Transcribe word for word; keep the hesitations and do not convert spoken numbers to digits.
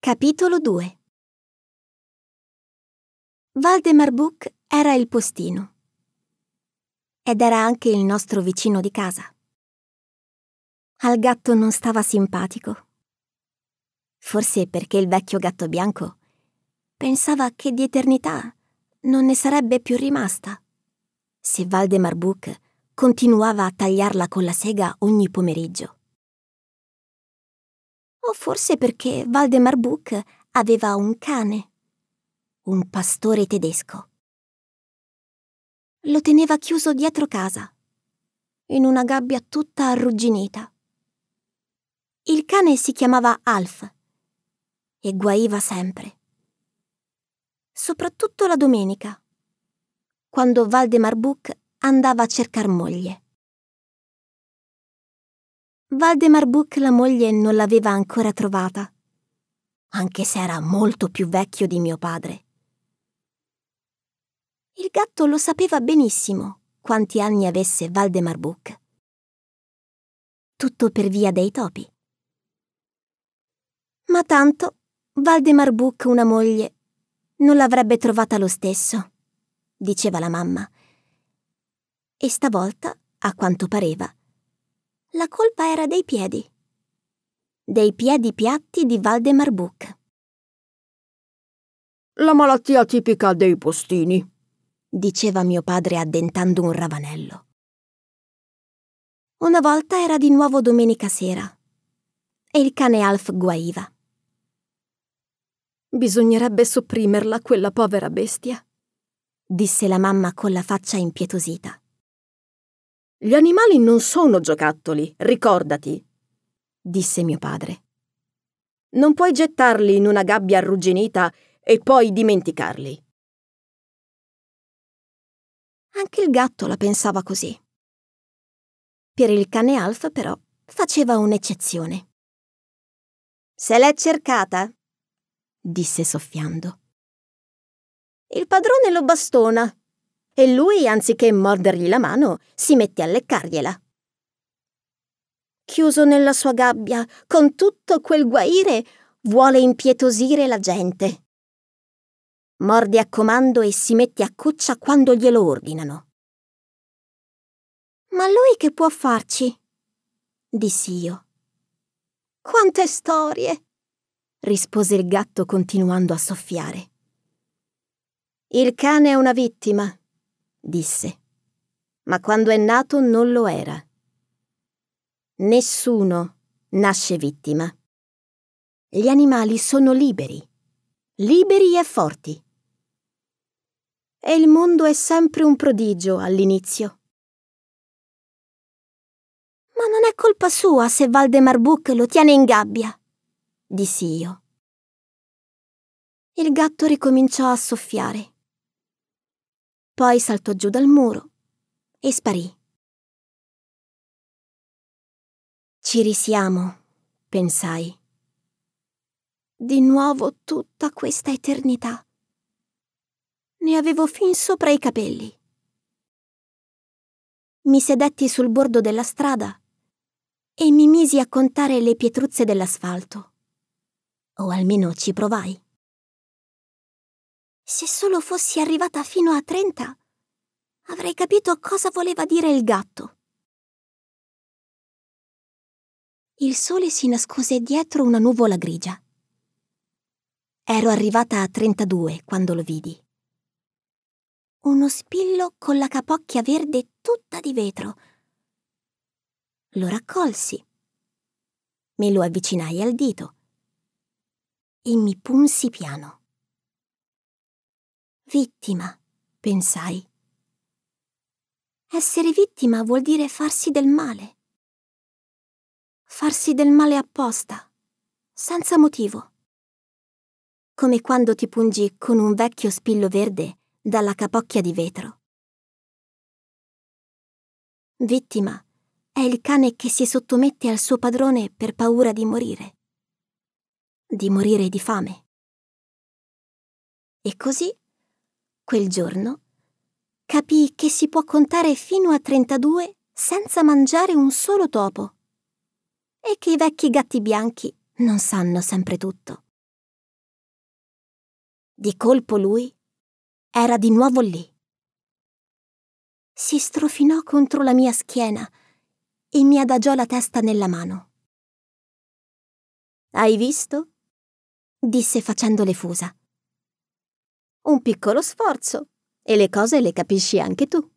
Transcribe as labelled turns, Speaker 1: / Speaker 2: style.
Speaker 1: Capitolo due. Waldemar Buch era il postino ed era anche il nostro vicino di casa. Al gatto non stava simpatico. Forse perché il vecchio gatto bianco pensava che di eternità non ne sarebbe più rimasta se Waldemar Buch continuava a tagliarla con la sega ogni pomeriggio. O forse perché Waldemar Buch aveva un cane, un pastore tedesco. Lo teneva chiuso dietro casa, in una gabbia tutta arrugginita. Il cane si chiamava Alf e guaiva sempre. Soprattutto la domenica, quando Waldemar Buch andava a cercar moglie. Waldemar Buch la moglie non l'aveva ancora trovata, anche se era molto più vecchio di mio padre. Il gatto lo sapeva benissimo quanti anni avesse Waldemar Buch. Tutto per via dei topi. Ma tanto Waldemar Buch una moglie non l'avrebbe trovata lo stesso, diceva la mamma. E stavolta, a quanto pareva, la colpa era dei piedi. Dei piedi piatti di Waldemar Buch.
Speaker 2: La malattia tipica dei postini,
Speaker 1: diceva mio padre addentando un ravanello. Una volta era di nuovo domenica sera e il cane Alf guaiva.
Speaker 2: Bisognerebbe sopprimerla, quella povera bestia,
Speaker 1: disse la mamma con la faccia impietosita.
Speaker 2: Gli animali non sono giocattoli, ricordati,
Speaker 1: disse mio padre.
Speaker 2: Non puoi gettarli in una gabbia arrugginita e poi dimenticarli.
Speaker 1: Anche il gatto la pensava così. Per il cane Alf, però, faceva un'eccezione. Se l'è cercata, disse soffiando. Il padrone lo bastona e lui, anziché mordergli la mano, si mette a leccargliela. Chiuso nella sua gabbia, con tutto quel guaire, vuole impietosire la gente. Morde a comando e si mette a cuccia quando glielo ordinano. Ma lui che può farci? Dissi io. Quante storie! Rispose il gatto continuando a soffiare. Il cane è una vittima, disse, ma quando è nato non lo era. Nessuno nasce vittima. Gli animali sono liberi, liberi e forti. E il mondo è sempre un prodigio all'inizio. Ma non è colpa sua se Waldemar Buch lo tiene in gabbia, dissi io. Il gatto ricominciò a soffiare. Poi saltò giù dal muro e sparì. Ci risiamo, pensai. Di nuovo tutta questa eternità. Ne avevo fin sopra i capelli. Mi sedetti sul bordo della strada e mi misi a contare le pietruzze dell'asfalto. O almeno ci provai. Se solo fossi arrivata fino a trenta, avrei capito cosa voleva dire il gatto. Il sole si nascose dietro una nuvola grigia. Ero arrivata a trentadue quando lo vidi. Uno spillo con la capocchia verde tutta di vetro. Lo raccolsi. Me lo avvicinai al dito e mi punsi piano. Vittima, pensai. Essere vittima vuol dire farsi del male. Farsi del male apposta, senza motivo. Come quando ti pungi con un vecchio spillo verde dalla capocchia di vetro. Vittima è il cane che si sottomette al suo padrone per paura di morire. Di morire di fame. E così, quel giorno, capii che si può contare fino a trentadue senza mangiare un solo topo. E che i vecchi gatti bianchi non sanno sempre tutto. Di colpo lui era di nuovo lì. Si strofinò contro la mia schiena e mi adagiò la testa nella mano.
Speaker 2: Hai visto?
Speaker 1: Disse facendo le fusa.
Speaker 2: Un piccolo sforzo e le cose le capisci anche tu.